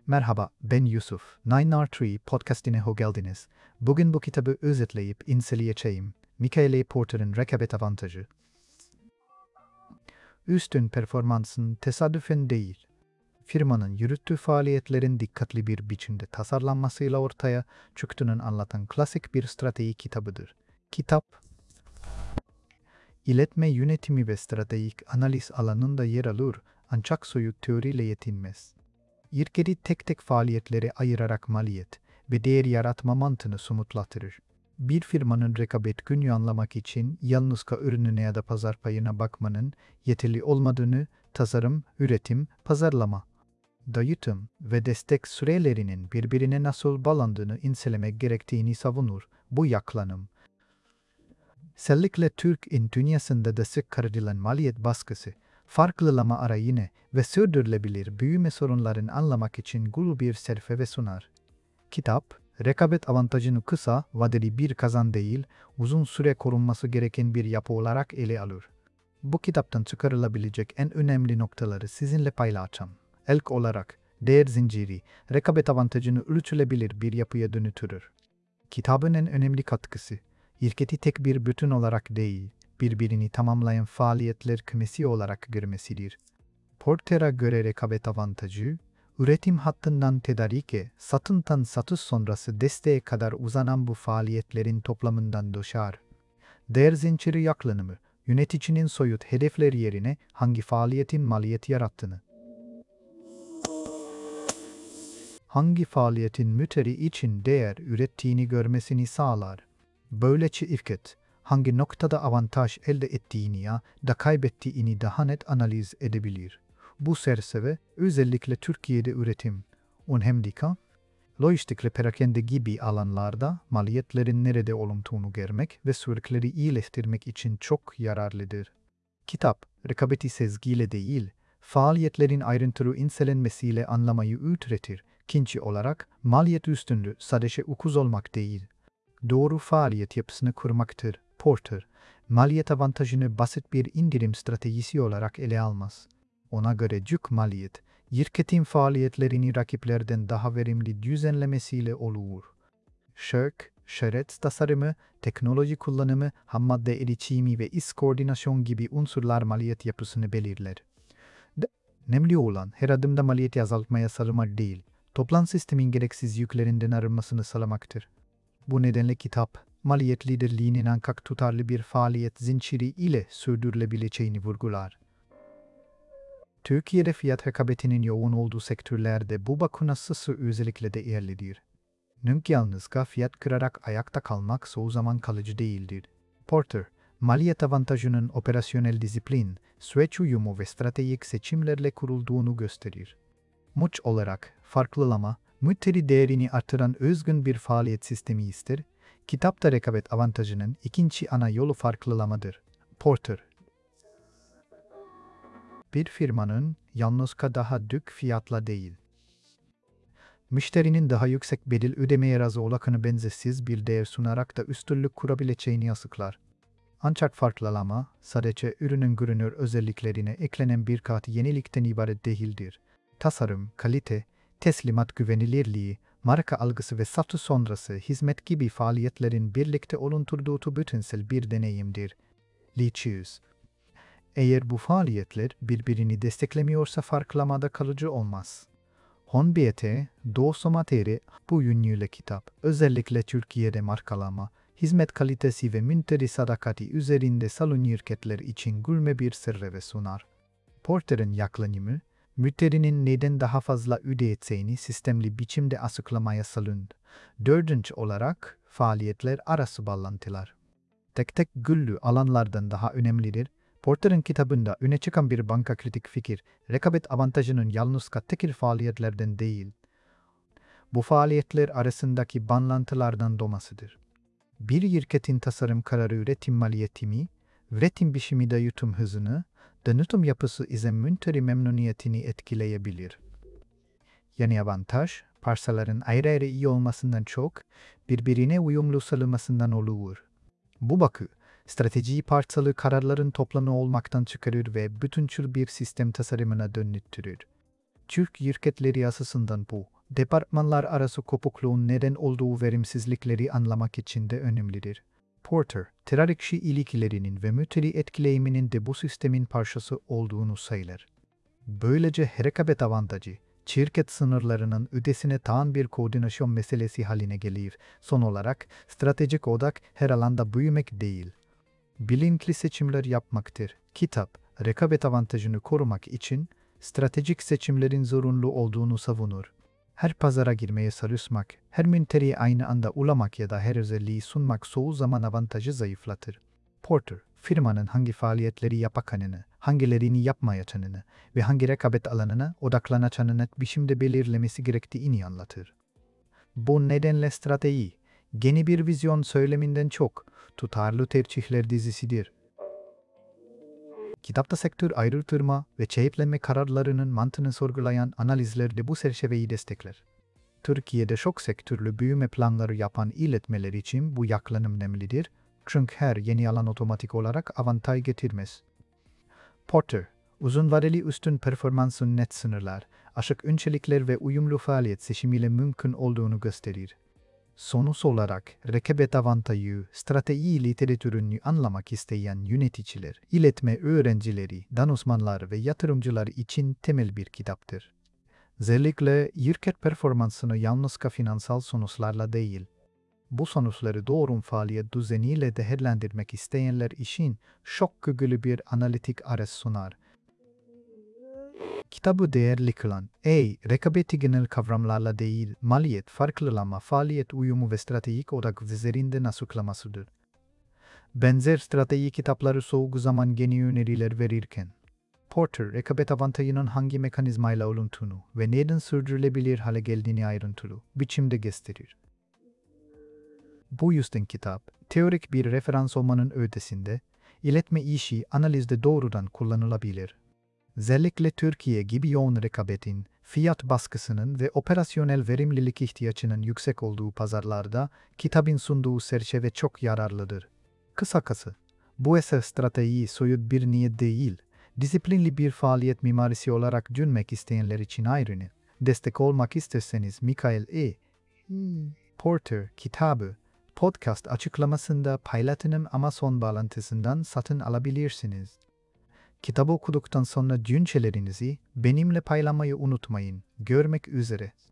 Merhaba, ben Yusuf. 9R3 podcastine hoş geldiniz. Bugün bu kitabı özetleyip inceleyeceğim. Michael Porter'ın rekabet avantajı. Üstün performansın tesadüfen değil, firmanın yürüttüğü faaliyetlerin dikkatli bir biçimde tasarlanmasıyla ortaya çıktığını anlatan klasik bir strateji kitabıdır. Kitap, iletme yönetimi ve stratejik analiz alanında yer alır ancak soyut teoriyle yetinmez. İlkeli tek tek faaliyetleri ayırarak maliyet ve değer yaratma mantığını somutlatır. Bir firmanın rekabet günü anlamak için yalnızca ürününe ya da pazar payına bakmanın yeterli olmadığını, tasarım, üretim, pazarlama, dağıtım ve destek sürelerinin birbirine nasıl bağlandığını incelemek gerektiğini savunur. Bu yaklanım, özellikle Türk dünyasında da sık karşılanan maliyet baskısı, farklılama arayını ve sürdürülebilir büyüme sorunlarını anlamak için gül bir serfeve sunar. Kitap, rekabet avantajını kısa vadeli bir kazan değil, uzun süre korunması gereken bir yapı olarak ele alır. Bu kitaptan çıkarılabilecek en önemli noktaları sizinle paylaşacağım. İlk olarak, değer zinciri, rekabet avantajını ölçülebilir bir yapıya dönüştürür. Kitabın en önemli katkısı, şirketi tek bir bütün olarak değil, birbirini tamamlayan faaliyetler kümesi olarak görmesidir. Porter'a göre rekabet avantajı, üretim hattından tedarike, satıştan satış sonrası desteğe kadar uzanan bu faaliyetlerin toplamından doğar. Değer zinciri yaklanımı, yöneticinin soyut hedefleri yerine hangi faaliyetin maliyet yarattığını, hangi faaliyetin müşteri için değer ürettiğini görmesini sağlar. Böylece şirket, hangi noktada avantaj elde ettiğini ya da kaybettiğini daha net analiz edebilir. Bu çerçeve özellikle Türkiye'de üretim, unhemdika, lojistik ve perakende gibi alanlarda maliyetlerin nerede olduğunu görmek ve süreçleri iyileştirmek için çok yararlıdır. Kitap, rekabeti sezgiyle değil, faaliyetlerin ayrıntılı incelenmesiyle anlamayı öğretir. İkinci olarak, maliyet üstünlüğü sadece ukuz olmak değil, doğru faaliyet yapısını kurmaktır. Porter, maliyet avantajını basit bir indirim stratejisi olarak ele almaz. Ona göre düşük maliyet, şirketin faaliyetlerini rakiplerden daha verimli düzenlemesiyle olur. Şirket tasarımı, teknoloji kullanımı, hammadde erişimi ve iş koordinasyon gibi unsurlar maliyet yapısını belirler. Önemli olan her adımda maliyeti azaltmaya sarılmak değil, toplam sistemin gereksiz yüklerinden arınmasını sağlamaktır. Bu nedenle kitap, maliyet liderliğinin ancak tutarlı bir faaliyet zinciri ile sürdürülebileceğini vurgular. Türkiye'de fiyat rekabetinin yoğun olduğu sektörlerde bu bakım nasıl özellikle de değerlidir. Çünkü yalnızca fiyat kırarak ayakta kalmak çoğu zaman kalıcı değildir. Porter, maliyet avantajının operasyonel disiplin, süreç uyumu ve stratejik seçimlerle kurulduğunu gösterir. Muç olarak, farklılama, müşteri değerini artıran özgün bir faaliyet sistemi ister, kitapta rekabet avantajının ikinci ana yolu farklılamadır. Porter, bir firmanın yalnızca daha düşük fiyatla değil, müşterinin daha yüksek bedel ödemeye razı olakını benzersiz bir değer sunarak da üstünlük kurabileceğini açıklar. Ancak farklılama, sadece ürünün görünür özelliklerine eklenen birkaç yenilikten ibaret değildir. Tasarım, kalite, teslimat güvenilirliği, marka algısı ve satış sonrası hizmet gibi faaliyetlerin birlikte oluşturduğu bütünsel bir deneyimdir. Lichius. Eğer bu faaliyetler birbirini desteklemiyorsa farklılamada kalıcı olmaz. Honbiyete, Dosomatere, bu yönüyle kitap, özellikle Türkiye'de markalama, hizmet kalitesi ve müşteri sadakati üzerinde salon şirketler için gülme bir serve sunar. Porter'ın yaklaşımı, müşterinin neden daha fazla ödeyeceğini sistemli biçimde açıklamaya salındı. Dördüncü olarak, faaliyetler arası bağlantılar. Tek tek güllü alanlardan daha önemlidir. Porter'ın kitabında öne çıkan bir banka kritik fikir, rekabet avantajının yalnızca tekil faaliyetlerden değil, bu faaliyetler arasındaki bağlantılardan doğmasıdır. Bir şirketin tasarım kararı üretim maliyetini, üretim biçimi dağıtım hızını, dağıtım yapısı ise müşteri memnuniyetini etkileyebilir. Yani avantaj, parçaların ayrı ayrı iyi olmasından çok, birbirine uyumlu salınmasından olur. Bu bakı, stratejiyi parçalı kararların toplamı olmaktan çıkarır ve bütüncül bir sistem tasarımına dönüştürür. Türk şirketleri açısından bu, Departmanlar arası kopukluğun neden olduğu verimsizlikleri anlamak için de önemlidir. Porter, tedarikçi ilişkilerinin ve müşteri etkileyiminin de bu sistemin parçası olduğunu söyler. Böylece rekabet avantajı, şirket sınırlarının ötesine taşan bir koordinasyon meselesi haline gelir. Son olarak, stratejik odak her alanda büyümek değil, bilinçli seçimler yapmaktır. Kitap, rekabet avantajını korumak için stratejik seçimlerin zorunlu olduğunu savunur. Her pazara girmeye çalışmak, her müşteriye aynı anda ulaşmak ya da her özelliği sunmak çoğu zaman avantajı zayıflatır. Porter, firmanın hangi faaliyetleri yapacağını, hangilerini yapmayacağını ve hangi rekabet alanına odaklanacağını net biçimde belirlemesi gerektiğini anlatır. Bu nedenle strateji, yeni bir vizyon söyleminden çok tutarlı tercihler dizisidir. Kitapta sektör ayrıştırma ve çeyiplenme kararlarının mantığını sorgulayan analizler de bu çerçeveyi destekler. Türkiye'de çok sektörlü büyüme planları yapan işletmeler için bu yaklaşım önemlidir, çünkü her yeni alan otomatik olarak avantaj getirmez. Porter, uzun vadeli üstün performansın net sınırlar, açık öncelikler ve uyumlu faaliyet seçimiyle mümkün olduğunu gösterir. Sonuç olarak, rekabet avantajı, strateji literatürünü anlamak isteyen yöneticiler, işletme öğrencileri, danışmanlar ve yatırımcılar için temel bir kitaptır. Özellikle şirket performansını yalnızca finansal sonuçlarla değil, bu sonuçları doğru faaliyet düzeniyle değerlendirmek isteyenler için çok güçlü bir analitik araç sunar. Kitabı değerli kılan, rekabeti genel kavramlarla değil, maliyet, farklılama, faaliyet uyumu ve stratejik odak üzerinde açıklamasıdır. Benzer strateji kitapları çoğu zaman yeni öneriler verirken, Porter, rekabet avantajının hangi mekanizmayla oluştuğunu ve neden sürdürülebilir hale geldiğini ayrıntılı biçimde gösterir. Bu yüzden kitap, teorik bir referans olmanın ötesinde, işletme işi analizde doğrudan kullanılabilir. Özellikle Türkiye gibi yoğun rekabetin, fiyat baskısının ve operasyonel verimlilik ihtiyacının yüksek olduğu pazarlarda kitabın sunduğu çerçeve çok yararlıdır. Kısacası, bu eser stratejiyi soyut bir niyet değil, disiplinli bir faaliyet mimarisi olarak düşünmek isteyenler için ayrını. Destek olmak isterseniz Michael E. Porter kitabı, podcast açıklamasında paylaştığım Amazon bağlantısından satın alabilirsiniz. Kitabı okuduktan sonra düşüncelerinizi benimle paylaşmayı unutmayın. Görmek üzere.